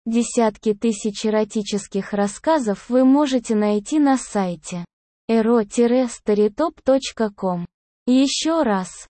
Десятки тысяч эротических рассказов вы можете найти на сайте ero-storytop.com. Еще раз,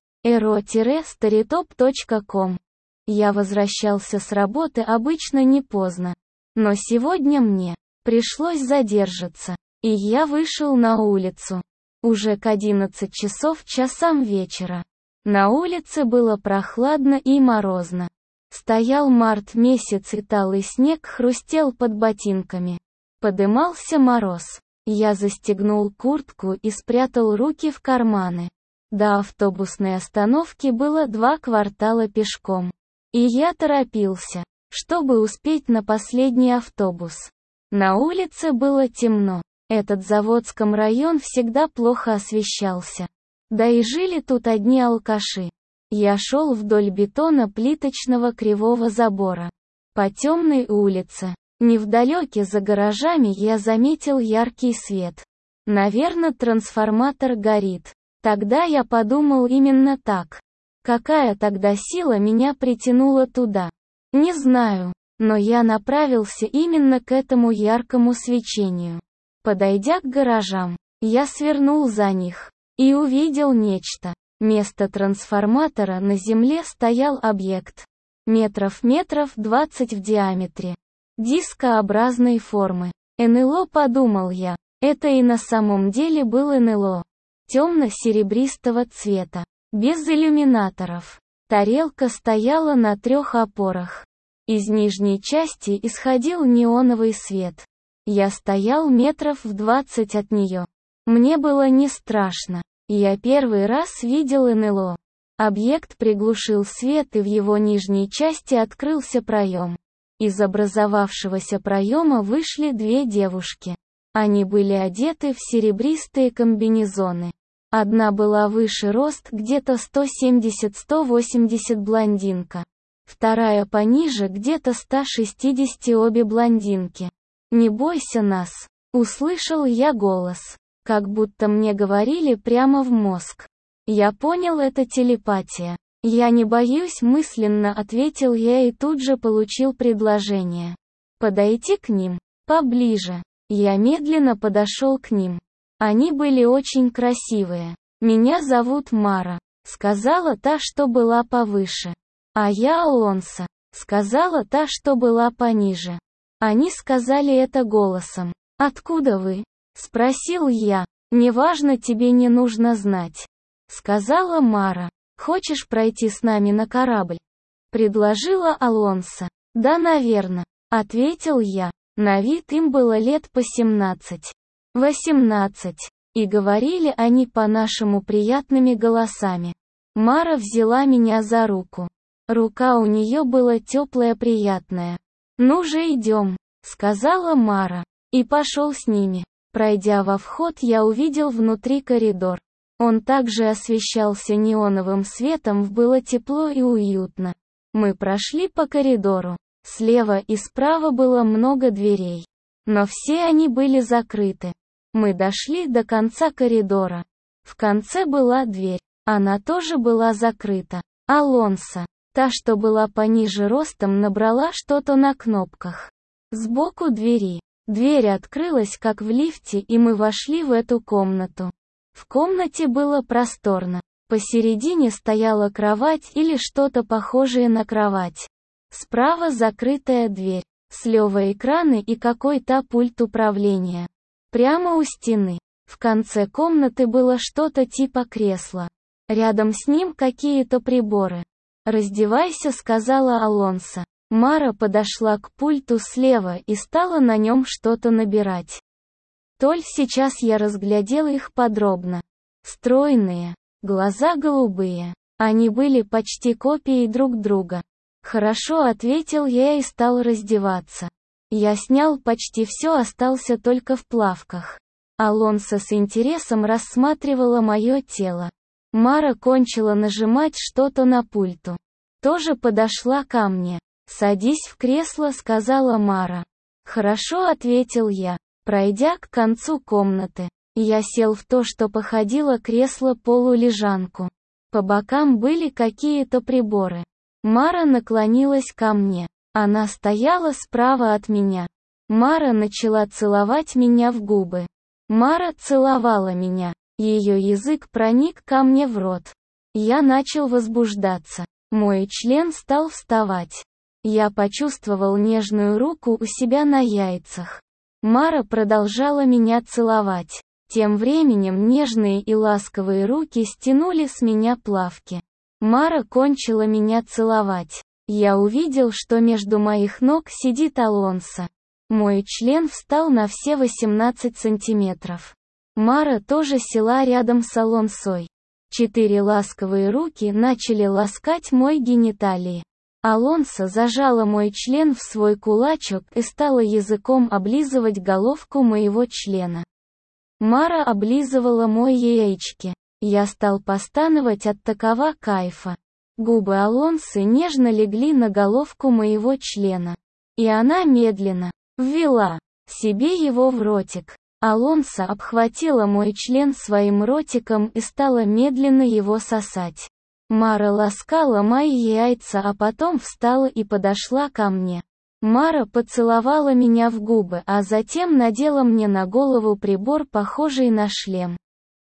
ero-storytop.com. Я возвращался с работы обычно не поздно, но сегодня мне пришлось задержаться, и я вышел на улицу уже к 11 часам вечера. На улице было прохладно и морозно. Стоял март месяц, и талый снег хрустел под ботинками. Подымался мороз. Я застегнул куртку и спрятал руки в карманы. До автобусной остановки было 2 квартала пешком. И я торопился, чтобы успеть на последний автобус. На улице было темно. Этот Заводском район всегда плохо освещался. Да и жили тут одни алкаши. Я шел вдоль бетона-плиточного кривого забора. По темной улице. Невдалеке за гаражами я заметил яркий свет. Наверное, трансформатор горит. Тогда я подумал именно так. Какая тогда сила меня притянула туда? Не знаю, но я направился именно к этому яркому свечению. Подойдя к гаражам, я свернул за них и увидел нечто. Вместо трансформатора на земле стоял объект. Метров 20 в диаметре. Дискообразной формы. НЛО, подумал я. Это и на самом деле был НЛО. Темно-серебристого цвета. Без иллюминаторов. Тарелка стояла на 3 опорах. Из нижней части исходил неоновый свет. Я стоял метров в 20 от нее. Мне было не страшно. Я первый раз видел НЛО. Объект приглушил свет, и в его нижней части открылся проем. Из образовавшегося проема вышли 2 девушки. Они были одеты в серебристые комбинезоны. Одна была выше рост, где-то 170-180, блондинка. Вторая пониже, где-то 160, обе блондинки. «Не бойся нас», — услышал я голос. Как будто мне говорили прямо в мозг. Я понял, это телепатия. «Я не боюсь», — мысленно ответил я, и тут же получил предложение подойти к ним поближе. Я медленно подошел к ним. Они были очень красивые. «Меня зовут Мара», — сказала та, что была повыше. «А я Алонсо», — сказала та, что была пониже. Они сказали это голосом. «Откуда вы?» — спросил я. «Неважно, тебе не нужно знать», — сказала Мара. «Хочешь пройти с нами на корабль?» — предложила Алонсо. «Да, наверное», — ответил я. На вид им было лет по 17-18. И говорили они по-нашему приятными голосами. Мара взяла меня за руку. Рука у нее была теплая, приятная. «Ну же, идем», — сказала Мара. И пошел с ними. Пройдя во вход, я увидел внутри коридор. Он также освещался неоновым светом, было тепло и уютно. Мы прошли по коридору. Слева и справа было много дверей. Но все они были закрыты. Мы дошли до конца коридора. В конце была дверь. Она тоже была закрыта. Алонсо, та, что была пониже ростом, набрала что-то на кнопках. Сбоку двери. Дверь открылась, как в лифте, и мы вошли в эту комнату. В комнате было просторно. Посередине стояла кровать или что-то похожее на кровать. Справа закрытая дверь. Слева экраны и какой-то пульт управления. Прямо у стены. В конце комнаты было что-то типа кресла. Рядом с ним какие-то приборы. «Раздевайся», — сказала Алонсо. Мара подошла к пульту слева и стала на нем что-то набирать. Толь сейчас я разглядел их подробно. Стройные, глаза голубые. Они были почти копией друг друга. «Хорошо», — ответил я и стал раздеваться. Я снял почти все, остался только в плавках. Алонсо с интересом рассматривала мое тело. Мара кончила нажимать что-то на пульту. Тоже подошла ко мне. «Садись в кресло», — сказала Мара. «Хорошо», — ответил я. Пройдя к концу комнаты, я сел в то, что походило кресло-полулежанку. По бокам были какие-то приборы. Мара наклонилась ко мне. Она стояла справа от меня. Мара начала целовать меня в губы. Мара целовала меня. Ее язык проник ко мне в рот. Я начал возбуждаться. Мой член стал вставать. Я почувствовал нежную руку у себя на яйцах. Мара продолжала меня целовать. Тем временем нежные и ласковые руки стянули с меня плавки. Мара кончила меня целовать. Я увидел, что между моих ног сидит Алонсо. Мой член встал на все 18 сантиметров. Мара тоже села рядом с Алонсой. 4 ласковые руки начали ласкать мой гениталии. Алонсо зажала мой член в свой кулачок и стала языком облизывать головку моего члена. Мара облизывала мои яички. Я стал постановать от такого кайфа. Губы Алонсы нежно легли на головку моего члена. И она медленно ввела себе его в ротик. Алонсо обхватила мой член своим ротиком и стала медленно его сосать. Мара ласкала мои яйца, а потом встала и подошла ко мне. Мара поцеловала меня в губы, а затем надела мне на голову прибор, похожий на шлем.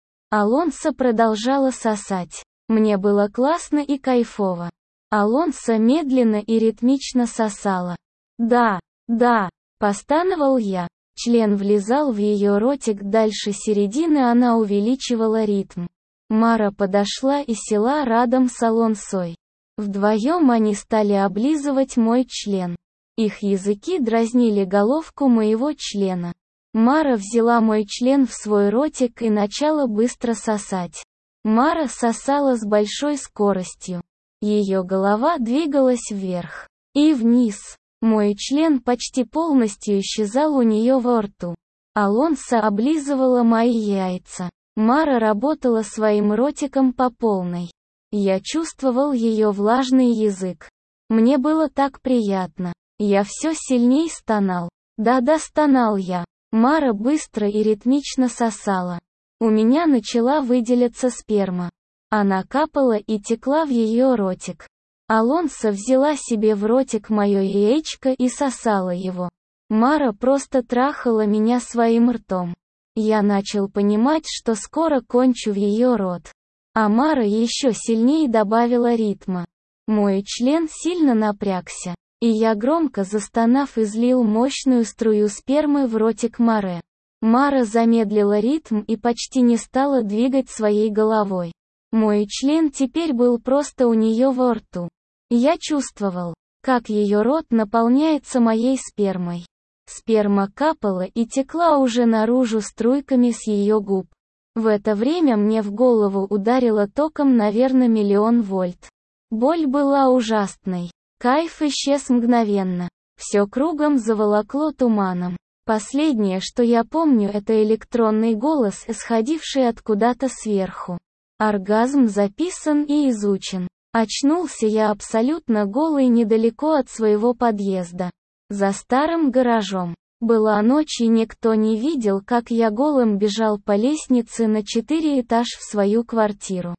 Алонсо продолжала сосать. Мне было классно и кайфово. Алонсо медленно и ритмично сосала. «Да, да», — постановал я. Член влезал в ее ротик дальше середины, она увеличивала ритм. Мара подошла и села рядом с Алонсой. Вдвоем они стали облизывать мой член. Их языки дразнили головку моего члена. Мара взяла мой член в свой ротик и начала быстро сосать. Мара сосала с большой скоростью. Ее голова двигалась вверх и вниз. Мой член почти полностью исчезал у нее во рту. Алонсо облизывала мои яйца. Мара работала своим ротиком по полной. Я чувствовал ее влажный язык. Мне было так приятно. Я все сильней стонал. Да-да, стонал я. Мара быстро и ритмично сосала. У меня начала выделяться сперма. Она капала и текла в ее ротик. Алонсо взяла себе в ротик мое яичко и сосала его. Мара просто трахала меня своим ртом. Я начал понимать, что скоро кончу в ее рот. А Мара еще сильнее добавила ритма. Мой член сильно напрягся. И я, громко застонав, излил мощную струю спермы в ротик Маре. Мара замедлила ритм и почти не стала двигать своей головой. Мой член теперь был просто у нее во рту. Я чувствовал, как ее рот наполняется моей спермой. Сперма капала и текла уже наружу струйками с ее губ. В это время мне в голову ударило током, наверное, 1 000 000 вольт. Боль была ужасной. Кайф исчез мгновенно. Все кругом заволокло туманом. Последнее, что я помню, это электронный голос, исходивший откуда-то сверху. Оргазм записан и изучен. Очнулся я абсолютно голый недалеко от своего подъезда. За старым гаражом. Была ночь, и никто не видел, как я голым бежал по лестнице на 4 этаж в свою квартиру.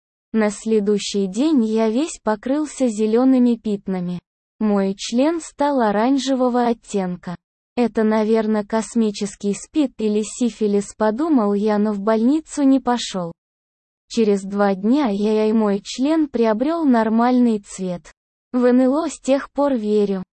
На следующий день я весь покрылся зелеными пятнами. Мой член стал оранжевого оттенка. Это, наверное, космический СПИД или сифилис, подумал я, но в больницу не пошел. Через 2 дня я и мой член приобрел нормальный цвет. В НЛО с тех пор верю.